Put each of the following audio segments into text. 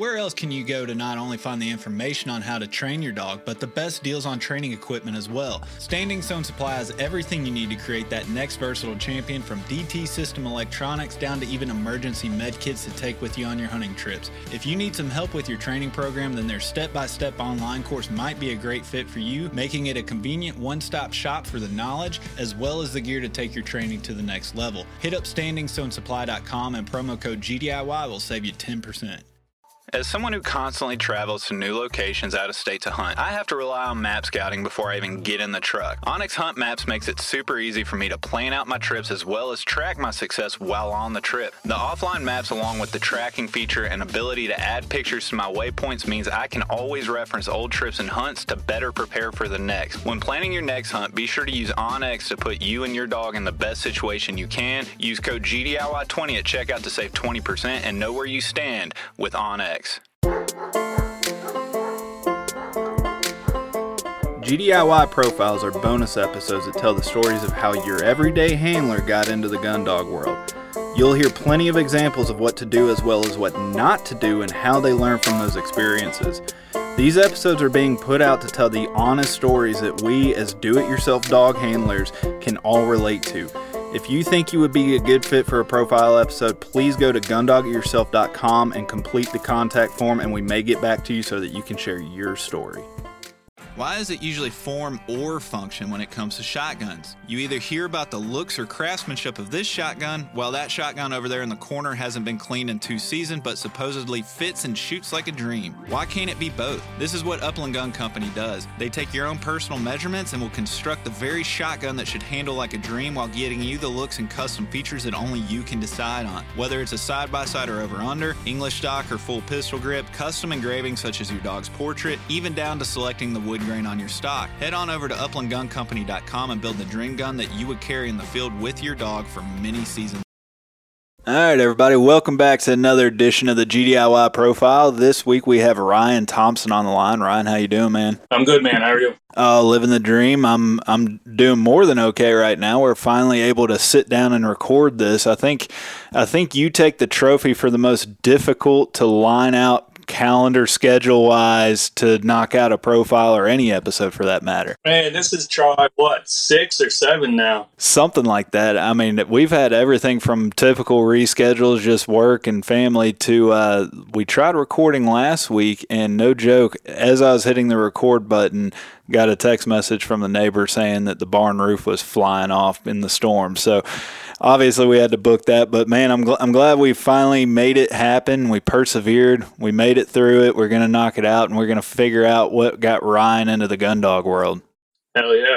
Where else can you go to not only find the information on how to train your dog, but the best deals on training equipment as well? Standing Stone Supply has everything you need to create that next versatile champion, from DT system electronics down to even emergency med kits to take with you on your hunting trips. If you need some help with your training program, then their step-by-step online course might be a great fit for you, making it a convenient one-stop shop for the knowledge as well as the gear to take your training to the next level. Hit up StandingStoneSupply.com and promo code GDIY will save you 10%. As someone who constantly travels to new locations out of state to hunt, I have to rely on map scouting before I even get in the truck. Onyx Hunt Maps makes it super easy for me to plan out my trips as well as track my success while on the trip. The offline maps, along with the tracking feature and ability to add pictures to my waypoints, means I can always reference old trips and hunts to better prepare for the next. When planning your next hunt, be sure to use OnX to put you and your dog in the best situation you can. Use code GDIY20 at checkout to save 20% and know where you stand with OnX. GDIY profiles are bonus episodes that tell the stories of how your everyday handler got into the gun dog world. You'll hear plenty of examples of what to do as well as what not to do and how they learn from those experiences. These episodes are being put out to tell the honest stories that we as do-it-yourself dog handlers can all relate to. If you think you would be a good fit for a profile episode, please go to gundogityourself.com and complete the contact form, and we may get back to you so that you can share your story. Why is it usually form or function when it comes to shotguns? You either hear about the looks or craftsmanship of this shotgun, while that shotgun over there in the corner hasn't been cleaned in 2 seasons but supposedly fits and shoots like a dream. Why can't it be both? This is what Upland Gun Company does. They take your own personal measurements and will construct the very shotgun that should handle like a dream while getting you the looks and custom features that only you can decide on. Whether it's a side-by-side or over-under, English stock or full pistol grip, custom engraving such as your dog's portrait, even down to selecting the wood grain on your stock. Head on over to uplandguncompany.com and build the dream gun that you would carry in the field with your dog for many seasons. All right, everybody, welcome back to another edition of the GDIY Profile. This week we have Ryan Thompson on the line. Ryan, how you doing, man? I'm good, man. How are you? Oh, living the dream. I'm doing more than okay right now. We're finally able to sit down and record this. I think you take the trophy for the most difficult to line out calendar schedule wise to knock out a profile or any episode for that matter. Man, this is try 6 or 7 now. Something like that. I mean, we've had everything from typical reschedules, just work and family, to we tried recording last week, and no joke, as I was hitting the record button, got a text message from the neighbor saying that the barn roof was flying off in the storm. So obviously we had to book that, but man, I'm glad we finally made it happen. We persevered. We made it through it. We're going to knock it out, and we're going to figure out what got Ryan into the gun dog world. Hell yeah.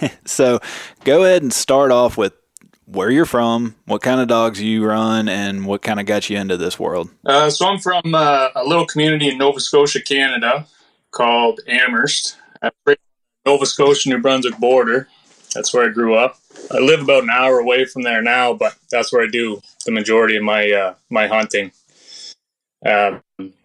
So go ahead and start off with where you're from, what kind of dogs you run, and what kind of got you into this world. So I'm from a little community in Nova Scotia, Canada called Amherst. I'm right on the Nova Scotia-New Brunswick border. That's where I grew up. I live about an hour away from there now, but that's where I do the majority of my my hunting. I've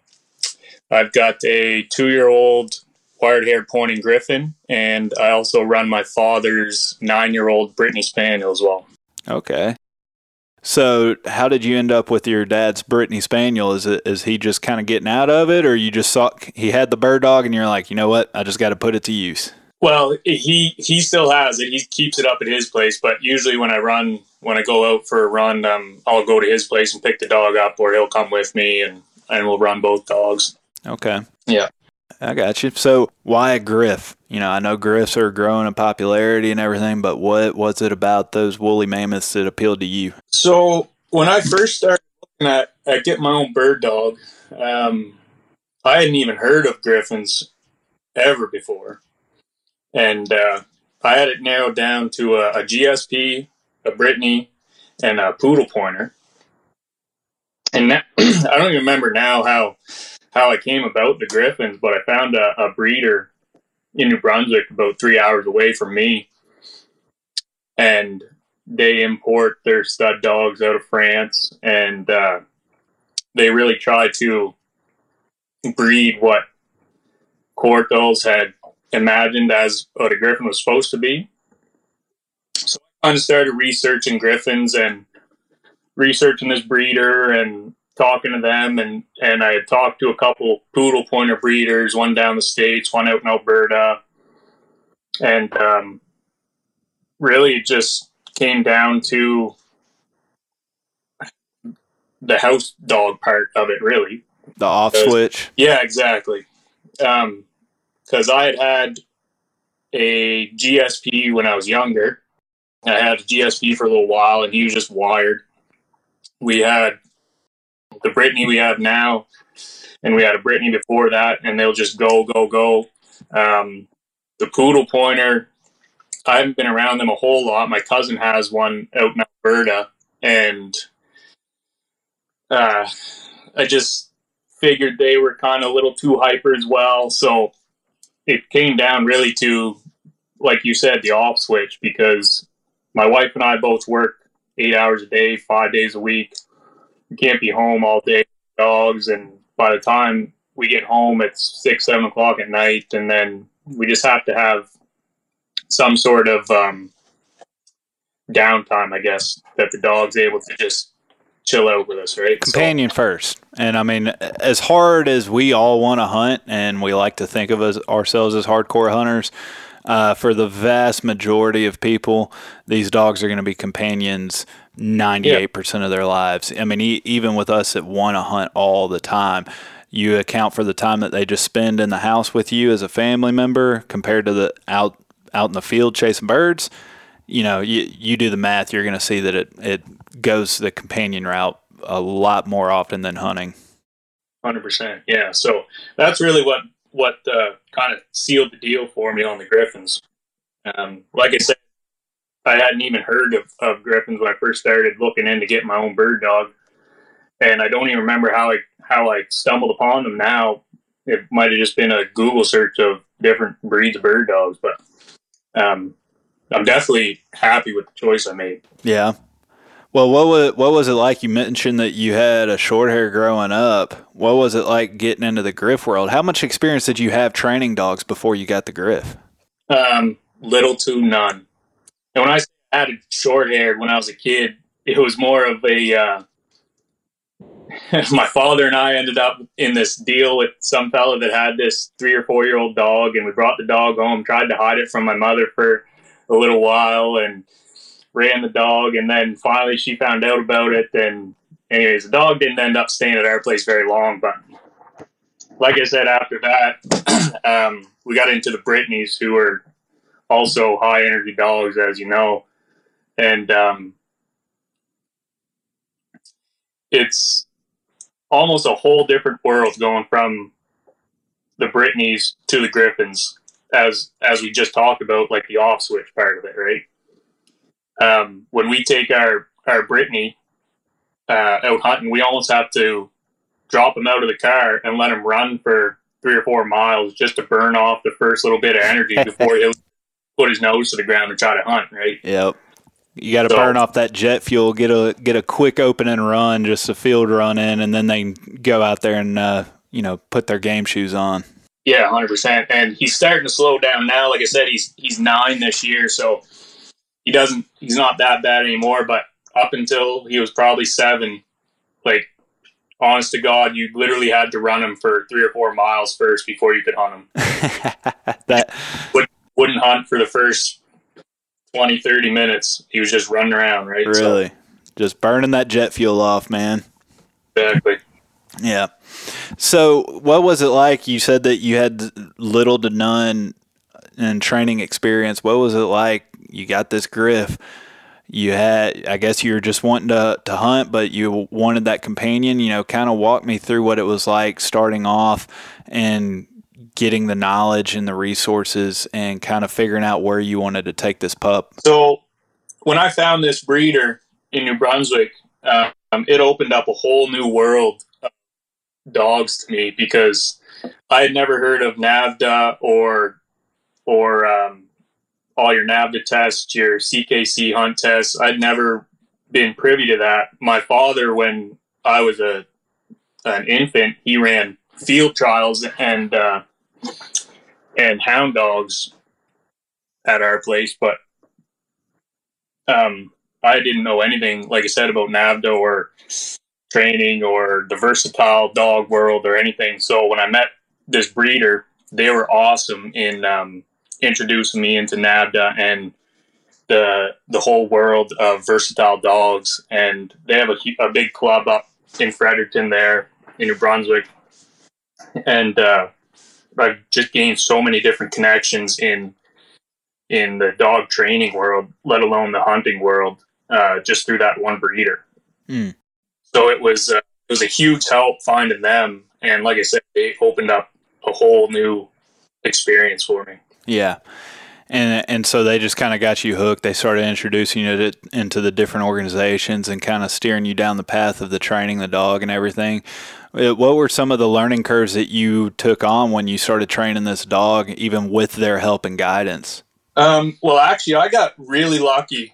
got a 2-year-old wire-haired pointing griffin, and I also run my father's 9-year-old Brittany Spaniel as well. Okay. So how did you end up with your dad's Brittany Spaniel? Is he just kind of getting out of it, or you just saw he had the bird dog and you're like, you know what, I just got to put it to use? Well, he still has it. He keeps it up at his place, but usually when I go out for a run, I'll go to his place and pick the dog up, or he'll come with me and we'll run both dogs. Okay. Yeah. I got you. So why a Griff? You know, I know Griffs are growing in popularity and everything, but what was it about those woolly mammoths that appealed to you? So when I first started looking at getting my own bird dog, I hadn't even heard of Griffins ever before. And I had it narrowed down to a GSP, a Brittany, and a Poodle Pointer. And that, I don't even remember now how I came about the Griffins, but I found a breeder in New Brunswick about 3 hours away from me. And they import their stud dogs out of France, and they really try to breed what Courtaulds had imagined as what a Griffin was supposed to be. So I kind of started researching Griffins and researching this breeder and talking to them, and I had talked to a couple poodle pointer breeders, one down the States, one out in Alberta. And really it just came down to the house dog part of it, really. The off switch? Yeah, exactly. Because I had a GSP when I was younger. I had a GSP for a little while, and he was just wired. We had the Brittany we have now, and we had a Brittany before that, and they'll just go, go, go. The poodle pointer, I haven't been around them a whole lot. My cousin has one out in Alberta, and I just figured they were kind of a little too hyper as well. So it came down really to, like you said, the off switch, because my wife and I both work 8 hours a day, 5 days a week. We can't be home all day with dogs, and by the time we get home, it's 6, 7 o'clock at night, and then we just have to have some sort of downtime, I guess, that the dog's able to just chill out with us, right? Companion first. And I mean, as hard as we all want to hunt, and we like to think of ourselves as hardcore hunters, for the vast majority of people, these dogs are going to be companions 98% of their lives. I mean, even with us that want to hunt all the time, you account for the time that they just spend in the house with you as a family member compared to the out in the field chasing birds. You know, you do the math, you're going to see that it goes the companion route a lot more often than hunting. 100%. Yeah. So that's really what kind of sealed the deal for me on the Griffons. Like I said, I hadn't even heard of Griffons when I first started looking into getting my own bird dog. And I don't even remember how I stumbled upon them now. It might have just been a Google search of different breeds of bird dogs, but I'm definitely happy with the choice I made. Yeah. Well, what was it like? You mentioned that you had a short hair growing up. What was it like getting into the Griff world? How much experience did you have training dogs before you got the Griff? Little to none. And when I had a short hair when I was a kid, it was more of a my father and I ended up in this deal with some fella that had this 3 or 4 year old dog, and we brought the dog home, tried to hide it from my mother for a little while, and ran the dog, and then finally she found out about it. And anyways, the dog didn't end up staying at our place very long, but like I said, after that, we got into the Brittany's, who are also high energy dogs, as you know. And it's almost a whole different world going from the Brittany's to the Griffons, as we just talked about, like the off switch part of it, right? When we take our Brittany out hunting, we almost have to drop him out of the car and let him run for 3 or 4 miles just to burn off the first little bit of energy before he'll put his nose to the ground and try to hunt, right? Yep. You got to burn off that jet fuel, get a quick open and run, just a field run in, and then they can go out there and put their game shoes on. Yeah, 100%. And he's starting to slow down now. Like I said, he's 9 this year, so he's not that bad anymore. But up until he was probably 7, like, honest to God, you literally had to run him for 3 or 4 miles first before you could hunt him. That wouldn't hunt for the first 20, 30 minutes. He was just running around, right? Really? So, just burning that jet fuel off, man. Exactly. Yeah. So what was it like? You said that you had little to none in training experience. What was it like? You got this Griff. You had, I guess you were just wanting to hunt, but you wanted that companion. Kind of walk me through what it was like starting off and getting the knowledge and the resources and kind of figuring out where you wanted to take this pup. So when I found this breeder in New Brunswick, it opened up a whole new world of dogs to me, because I had never heard of NAVHDA or all your NAVHDA tests, your CKC hunt tests. I'd never been privy to that. My father, when I was an infant, he ran field trials and hound dogs at our place, but I didn't know anything, like I said, about NAVHDA or training or the versatile dog world or anything. So when I met this breeder, they were awesome in introducing me into NAVHDA and the whole world of versatile dogs. And they have a big club up in Fredericton there in New Brunswick. And I've just gained so many different connections in the dog training world, let alone the hunting world, just through that one breeder. Mm. So it was a huge help finding them. And like I said, they opened up a whole new experience for me. Yeah. And so they just kind of got you hooked. They started introducing you into the different organizations and kind of steering you down the path of the training the dog and everything. What were some of the learning curves that you took on when you started training this dog, even with their help and guidance? Well, actually, I got really lucky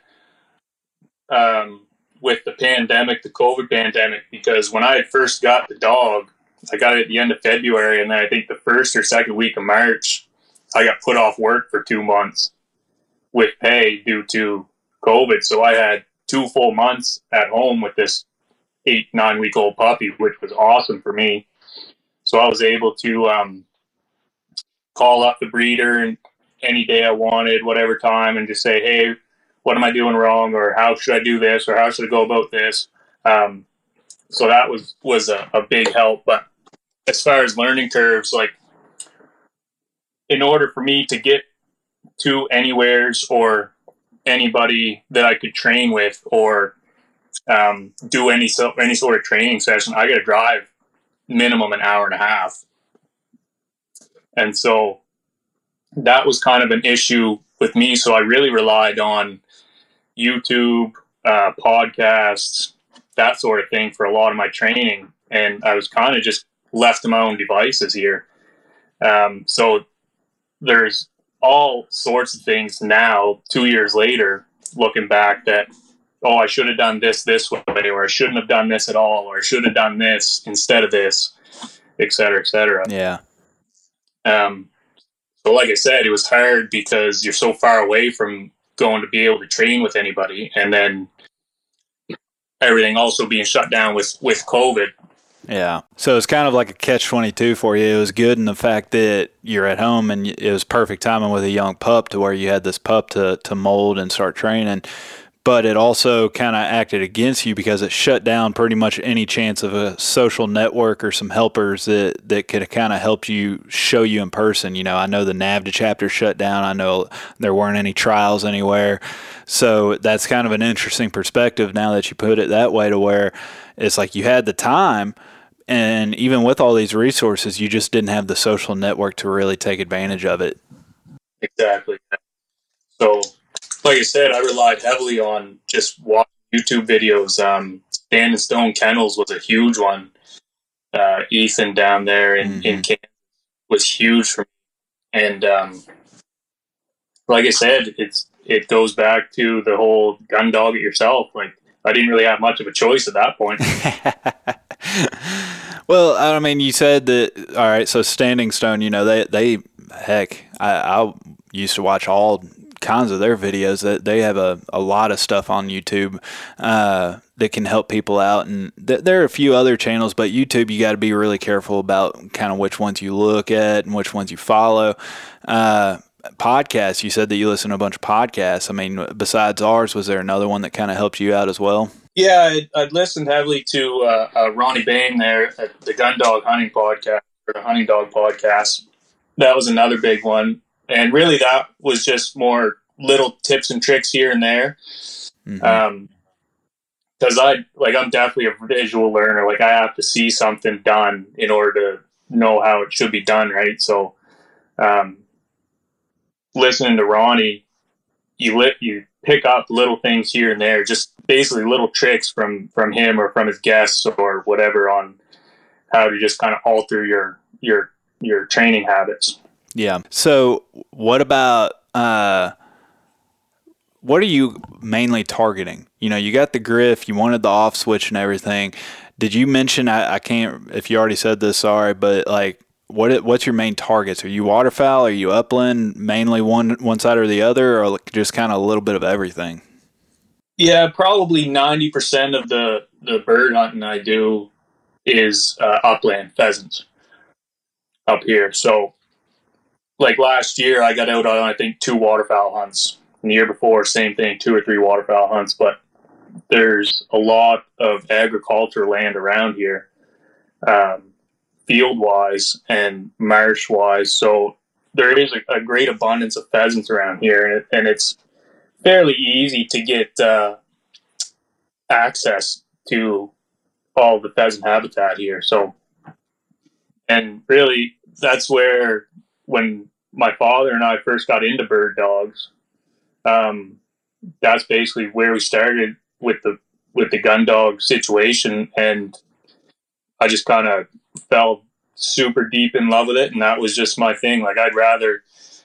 with the pandemic, the COVID pandemic, because when I had first got the dog, I got it at the end of February, and then I think the first or second week of March, I got put off work for 2 months with pay due to COVID. So I had 2 full months at home with this 8-9 week old puppy, which was awesome for me. So I was able to call up the breeder and any day I wanted, whatever time, and just say, hey, what am I doing wrong? Or how should I do this? Or how should I go about this? So that was a big help. But as far as learning curves, like, in order for me to get to anywheres or anybody that I could train with or do any sort of training session, I got to drive minimum an hour and a half. And so that was kind of an issue with me. So I really relied on YouTube, podcasts, that sort of thing for a lot of my training. And I was kind of just left to my own devices here. So there's all sorts of things now, 2 years later, looking back that, oh, I should have done this way, or I shouldn't have done this at all, or I should have done this instead of this, et cetera, et cetera. Yeah. So like I said, it was hard because you're so far away from going to be able to train with anybody. And then everything also being shut down with COVID. Yeah. So it's kind of like a catch-22 for you. It was good in the fact that you're at home and it was perfect timing with a young pup to where you had this pup to mold and start training. But it also kind of acted against you because it shut down pretty much any chance of a social network or some helpers that could kind of help you, show you in person. You know, I know the NAVHDA chapter shut down. I know there weren't any trials anywhere. So that's kind of an interesting perspective now that you put it that way, to where it's like you had the time, and even with all these resources, you just didn't have the social network to really take advantage of it. Exactly. So, like I said, I relied heavily on just watching YouTube videos. Stand and Stone Kennels was a huge one. Ethan down there in Kansas was huge for me. And like I said, it goes back to the whole gun dog it yourself. Like, I didn't really have much of a choice at that point. Well, I mean, you said that, all right, so Standing Stone, you know, they heck, I used to watch all kinds of their videos. That they have a lot of stuff on YouTube that can help people out. And there are a few other channels, but YouTube, you got to be really careful about kind of which ones you look at and which ones you follow. Podcasts, you said that you listen to a bunch of podcasts. I mean, besides ours, was there another one that kind of helped you out as well? Yeah, I'd listened heavily to Ronnie Bain there at the Gun Dog Hunting Podcast, or the Hunting Dog Podcast. That was another big one. And really that was just more little tips and tricks here and there. Because I'm definitely a visual learner. Like, I have to see something done in order to know how it should be done, right? So listening to Ronnie, you pick up little things here and there, just basically little tricks from him or from his guests or whatever on how to just kind of alter your training habits. Yeah. So what about what are you mainly targeting? You know, you got the Griff, you wanted the off switch and everything. Did you mention, I can't, if you already said this, sorry, but like, what's your main targets? Are you waterfowl? Are you upland? Mainly one side or the other, or just kind of a little bit of everything? Yeah, probably 90% of the bird hunting I do is upland pheasants up here. So, like last year, I got out on, I think, 2 waterfowl hunts. And the year before, same thing, 2 or 3 waterfowl hunts. But there's a lot of agriculture land around here, field-wise and marsh-wise. So there is a great abundance of pheasants around here, and it's fairly easy to get access to all the pheasant habitat here. So, and really, that's where, when my father and I first got into bird dogs, that's basically where we started with the gun dog situation, and I just kind of fell super deep in love with it, and that was just my thing. Like, I'd rather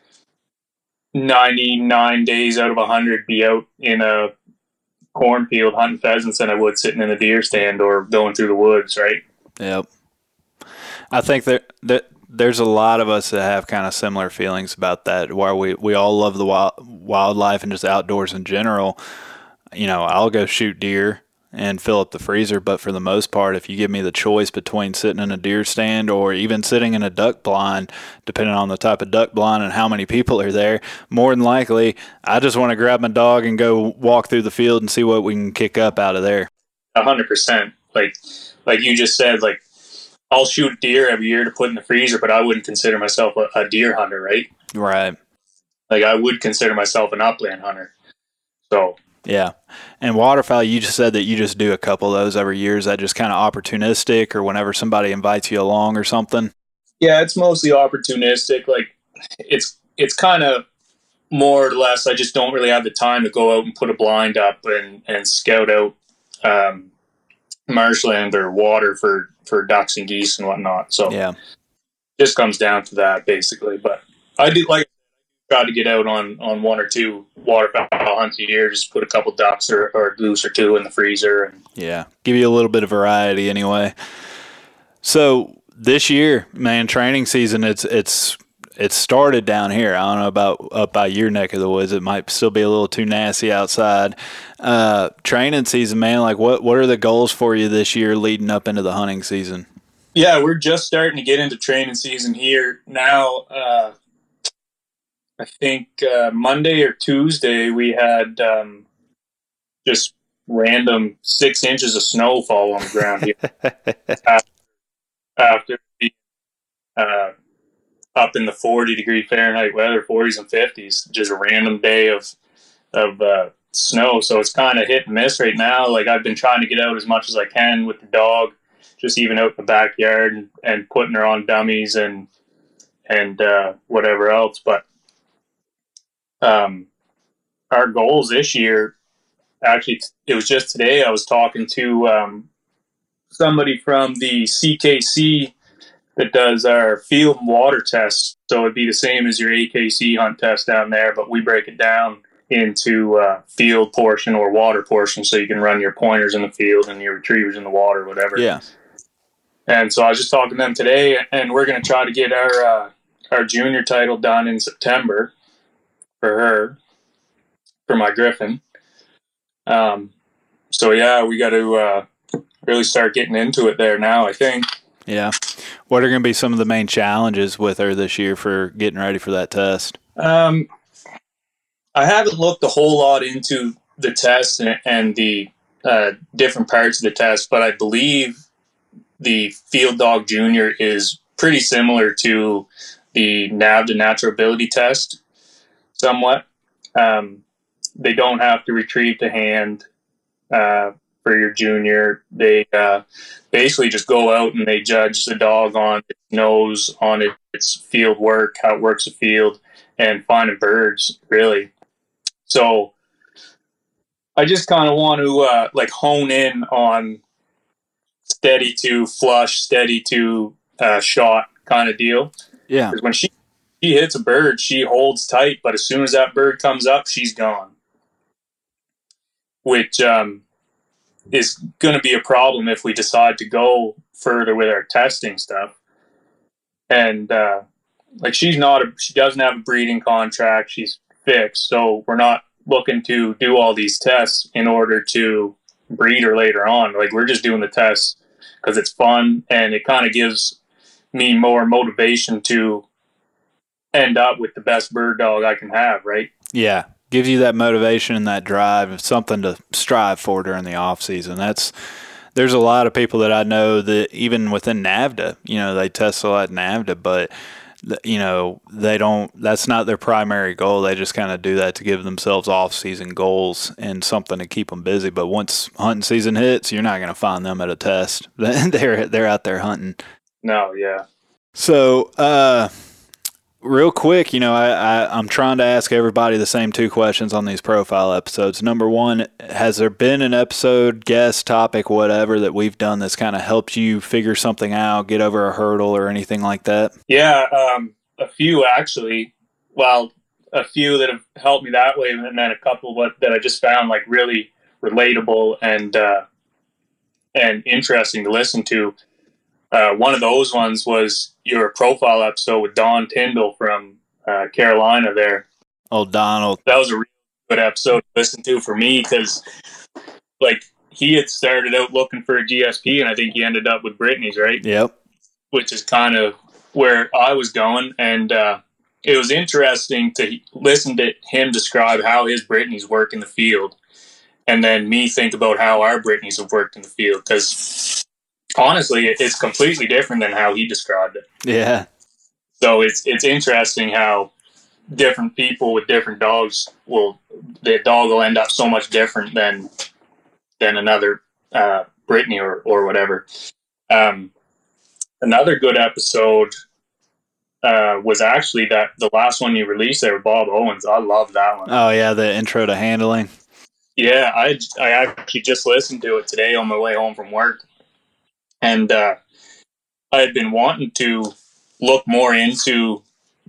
99 days out of 100 be out in a cornfield hunting pheasants than I would sitting in a deer stand or going through the woods, right? Yep. I think that there's a lot of us that have kind of similar feelings about that, where we all love the wildlife and just outdoors in general. You know, I'll go shoot deer and fill up the freezer, but for the most part, if you give me the choice between sitting in a deer stand or even sitting in a duck blind, depending on the type of duck blind and how many people are there, more than likely, I just want to grab my dog and go walk through the field and see what we can kick up out of there. 100%. Like you just said, like, I'll shoot deer every year to put in the freezer, but I wouldn't consider myself a deer hunter, right? Right. Like, I would consider myself an upland hunter. So, yeah. And waterfowl, you just said that you just do a couple of those every year. Is that just kind of opportunistic, or whenever somebody invites you along or something? Yeah, it's mostly opportunistic. Like, it's kind of more or less, I just don't really have the time to go out and put a blind up and scout out marshland or water for ducks and geese and whatnot. So yeah, just comes down to that basically. But I do try to get out on 1 or 2 waterfowl hunts a year, just put a couple ducks or a goose or 2 in the freezer, and yeah, give you a little bit of variety anyway. So this year, man, training season, it's started down here. I don't know about up by your neck of the woods. It might still be a little too nasty outside. Training season, man, like what are the goals for you this year leading up into the hunting season? Yeah, we're just starting to get into training season here now. I think Monday or Tuesday we had just random 6 inches of snow fall on the ground here after being up in the 40-degree Fahrenheit weather, 40s and 50s, just a random day of snow. So it's kind of hit and miss right now. Like, I've been trying to get out as much as I can with the dog, just even out in the backyard and putting her on dummies and whatever else. But our goals this year, actually, it was just today I was talking to somebody from the CKC that does our field and water tests. So it'd be the same as your AKC hunt test down there, but we break it down into field portion or water portion, so you can run your pointers in the field and your retrievers in the water, whatever. Yeah. And so I was just talking to them today, and we're going to try to get our junior title done in September for my Griffin. So yeah, we got to really start getting into it there now, I think. Yeah. What are going to be some of the main challenges with her this year for getting ready for that test? I haven't looked a whole lot into the test and the different parts of the test, but I believe the Field Dog Junior is pretty similar to the NAVHDA natural ability test somewhat. They don't have to retrieve to hand for your junior. They basically just go out and they judge the dog on its nose, on its field work, how it works the field, and finding birds, really. So I just kind of want to hone in on steady to flush, steady to shot kind of deal. Yeah. Because when she hits a bird, she holds tight, but as soon as that bird comes up, she's gone. Which is going to be a problem if we decide to go further with our testing stuff. And she doesn't have a breeding contract. She's fixed, so we're not looking to do all these tests in order to breeder later on. Like, we're just doing the tests because it's fun, and it kind of gives me more motivation to end up with the best bird dog I can have, right? Yeah. Gives you that motivation and that drive, something to strive for during the off season. There's a lot of people that I know that even within NAVHDA, they test a lot in NAVHDA, but that's not their primary goal. They just kind of do that to give themselves off season goals and something to keep them busy. But once hunting season hits, you're not going to find them at a test. They're out there hunting. No. Yeah. So, real quick, I'm trying to ask everybody the same two questions on these profile episodes. Number one, has there been an episode, guest, topic, whatever, that we've done that's kind of helped you figure something out, get over a hurdle or anything like that? Yeah, a few actually. Well, a few that have helped me that way, and then a couple that I just found like really relatable and interesting to listen to. One of those ones was your profile episode with Don Tyndall from Carolina there. Oh, Donald. That was a really good episode to listen to for me because, like, he had started out looking for a GSP, and I think he ended up with Brittany's, right? Yep. Which is kind of where I was going. And it was interesting to listen to him describe how his Brittany's work in the field, and then me think about how our Brittany's have worked in the field, because honestly, it's completely different than how he described it. Yeah. So it's interesting how different people with different dogs the dog will end up so much different than another Brittany or whatever. Another good episode was actually the last one you released there with Bob Owens. I love that one. Oh yeah, the intro to handling. Yeah, I actually just listened to it today on my way home from work. And I had been wanting to look more into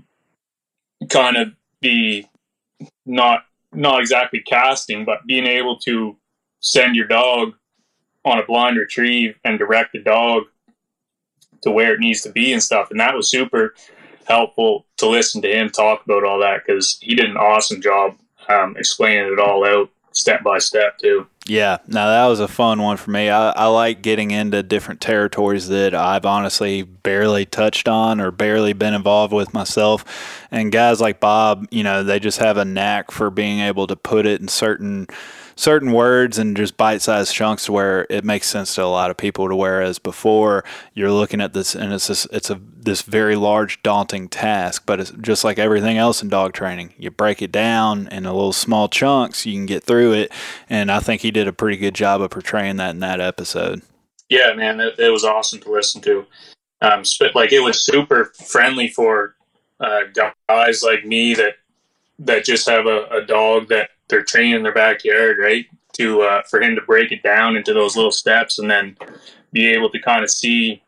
kind of the not exactly casting, but being able to send your dog on a blind retrieve and direct the dog to where it needs to be and stuff. And that was super helpful to listen to him talk about all that, because he did an awesome job explaining it all out step by step too. Yeah, no, that was a fun one for me. I like getting into different territories that I've honestly barely touched on or barely been involved with myself. And guys like Bob, they just have a knack for being able to put it in certain words and just bite-sized chunks to where it makes sense to a lot of people, to whereas before you're looking at this and it's this very large, daunting task. But it's just like everything else in dog training. You break it down in a little small chunks, you can get through it. And I think he did a pretty good job of portraying that in that episode. Yeah, man, it was awesome to listen to. It was super friendly for guys like me that just have a dog that they're training in their backyard, right? For him to break it down into those little steps and then be able to kind of see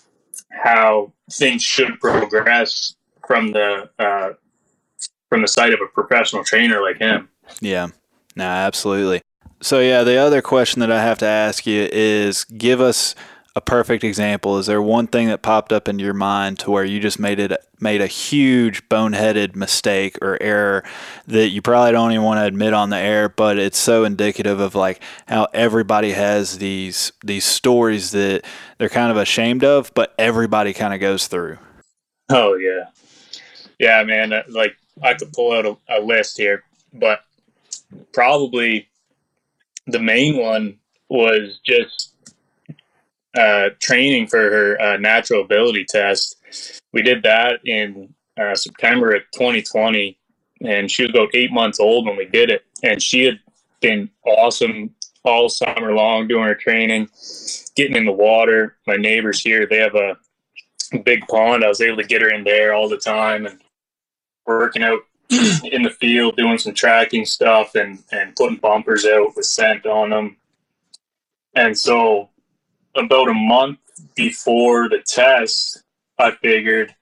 how things should progress from the side of a professional trainer like him. Yeah, no, absolutely. So yeah, the other question that I have to ask you is, give us a perfect example. Is there one thing that popped up in your mind to where you just made a huge boneheaded mistake or error that you probably don't even want to admit on the air, but it's so indicative of like how everybody has these stories that they're kind of ashamed of, but everybody kind of goes through? Oh yeah, man. Like, I could pull out a list here, but probably the main one was just training for her natural ability test. We did that in September of 2020, and she was about 8 months old when we did it. And she had been awesome all summer long doing her training, getting in the water. My neighbors here, they have a big pond. I was able to get her in there all the time and working out in the field, doing some tracking stuff and putting bumpers out with scent on them. And so about a month before the test, I figured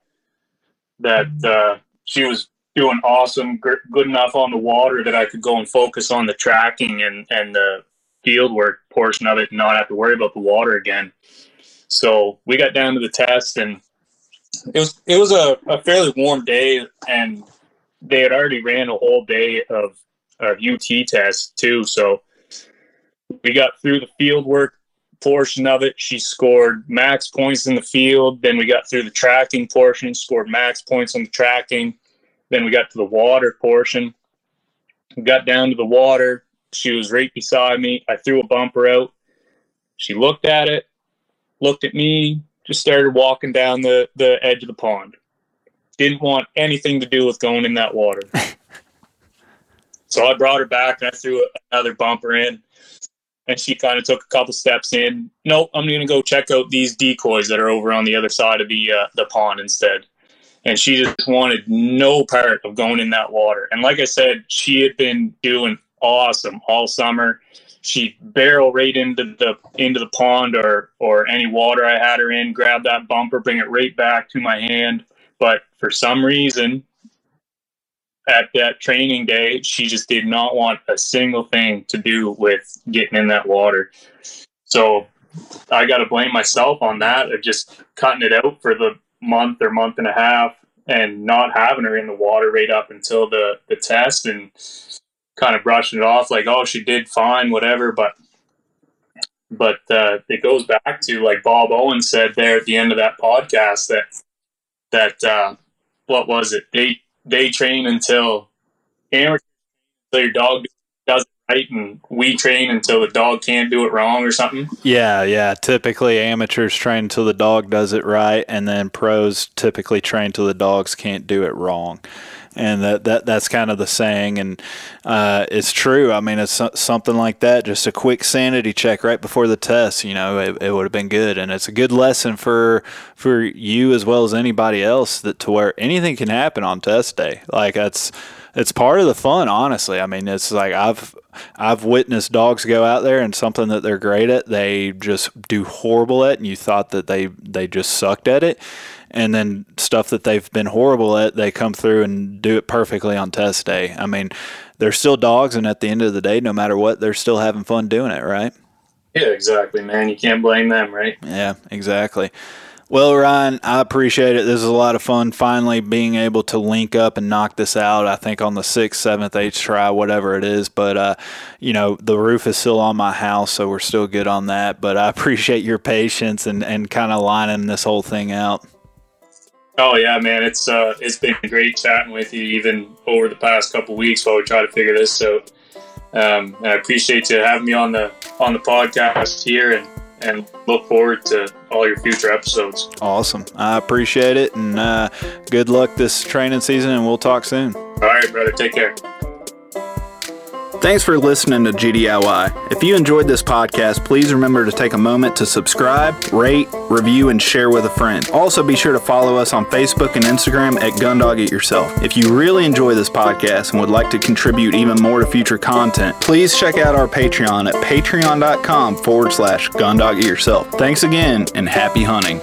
that she was doing awesome, good enough on the water that I could go and focus on the tracking and the field work portion of it and not have to worry about the water again. So we got down to the test, and it was a fairly warm day, and they had already ran a whole day of UT tests too. So We got through the field work portion of it. She scored max points in the field. Then we got through the tracking portion, scored max points on the tracking. Then we got to the water portion. We got down to the water. She was right beside me. I threw a bumper out. She looked at it, looked at me, just started walking down the edge of the pond. Didn't want anything to do with going in that water. So I brought her back and I threw another bumper in. And she kind of took a couple steps in. Nope, I'm going to go check out these decoys that are over on the other side of the pond instead. And she just wanted no part of going in that water. And like I said, she had been doing awesome all summer. She'd barrel right into the pond or any water I had her in, grab that bumper, bring it right back to my hand. But for some reason, at that training day, she just did not want a single thing to do with getting in that water. So I got to blame myself on that, of just cutting it out for the month or month and a half and not having her in the water right up until the test, and kind of brushing it off like, oh, she did fine, whatever. But it goes back to, like Bob Owen said there at the end of that podcast, that what was it? They train until your dog does it right, and we train until the dog can't do it wrong or something. Yeah. Typically, amateurs train until the dog does it right, and then pros typically train until the dogs can't do it wrong. And that's kind of the saying, and it's true. I mean, it's something like that. Just a quick sanity check right before the test, it would have been good. And it's a good lesson for you as well as anybody else, that to where anything can happen on test day. Like it's part of the fun, honestly. I mean, it's like I've witnessed dogs go out there and something that they're great at, they just do horrible at, and you thought that they just sucked at it. And then stuff that they've been horrible at, they come through and do it perfectly on test day. I mean, they're still dogs, and at the end of the day, no matter what, they're still having fun doing it, right? Yeah, exactly, man. You can't blame them, right? Yeah, exactly. Well, Ryan, I appreciate it. This is a lot of fun, finally being able to link up and knock this out, I think on the 6th, 7th, 8th try, whatever it is. But, the roof is still on my house, so we're still good on that. But I appreciate your patience and kind of lining this whole thing out. Oh yeah, man, it's been great chatting with you even over the past couple of weeks while we try to figure this out. And I appreciate you having me on the podcast here, and look forward to all your future episodes. Awesome. I appreciate it, and good luck this training season, and we'll talk soon. All right, brother. Take care. Thanks for listening to GDIY. If you enjoyed this podcast, please remember to take a moment to subscribe, rate, review, and share with a friend. Also, be sure to follow us on Facebook and Instagram at Gundog It Yourself. If you really enjoy this podcast and would like to contribute even more to future content, please check out our Patreon at patreon.com/Gundog It Yourself. Thanks again, and happy hunting.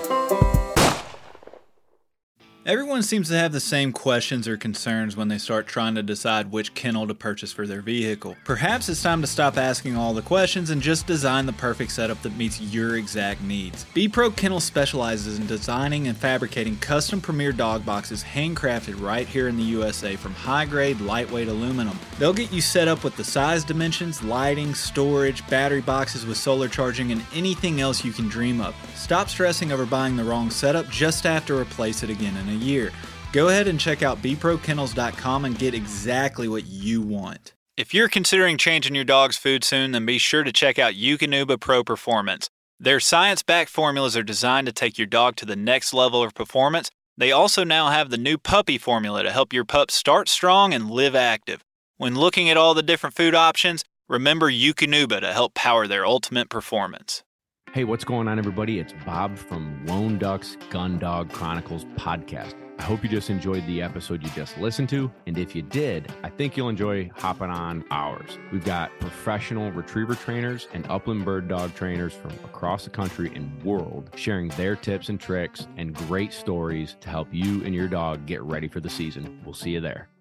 Everyone seems to have the same questions or concerns when they start trying to decide which kennel to purchase for their vehicle. Perhaps it's time to stop asking all the questions and just design the perfect setup that meets your exact needs. B-Pro Kennel specializes in designing and fabricating custom Premier dog boxes handcrafted right here in the USA from high-grade, lightweight aluminum. They'll get you set up with the size dimensions, lighting, storage, battery boxes with solar charging, and anything else you can dream of. Stop stressing over buying the wrong setup, just have to replace it again in a year. Go ahead and check out bprokennels.com and get exactly what you want. If you're considering changing your dog's food soon, then be sure to check out Eukanuba Pro Performance. Their science-backed formulas are designed to take your dog to the next level of performance. They also now have the new puppy formula to help your pup start strong and live active. When looking at all the different food options, remember Eukanuba to help power their ultimate performance. Hey, what's going on, everybody? It's Bob from Lone Ducks Gun Dog Chronicles podcast. I hope you just enjoyed the episode you just listened to. And if you did, I think you'll enjoy hopping on ours. We've got professional retriever trainers and upland bird dog trainers from across the country and world sharing their tips and tricks and great stories to help you and your dog get ready for the season. We'll see you there.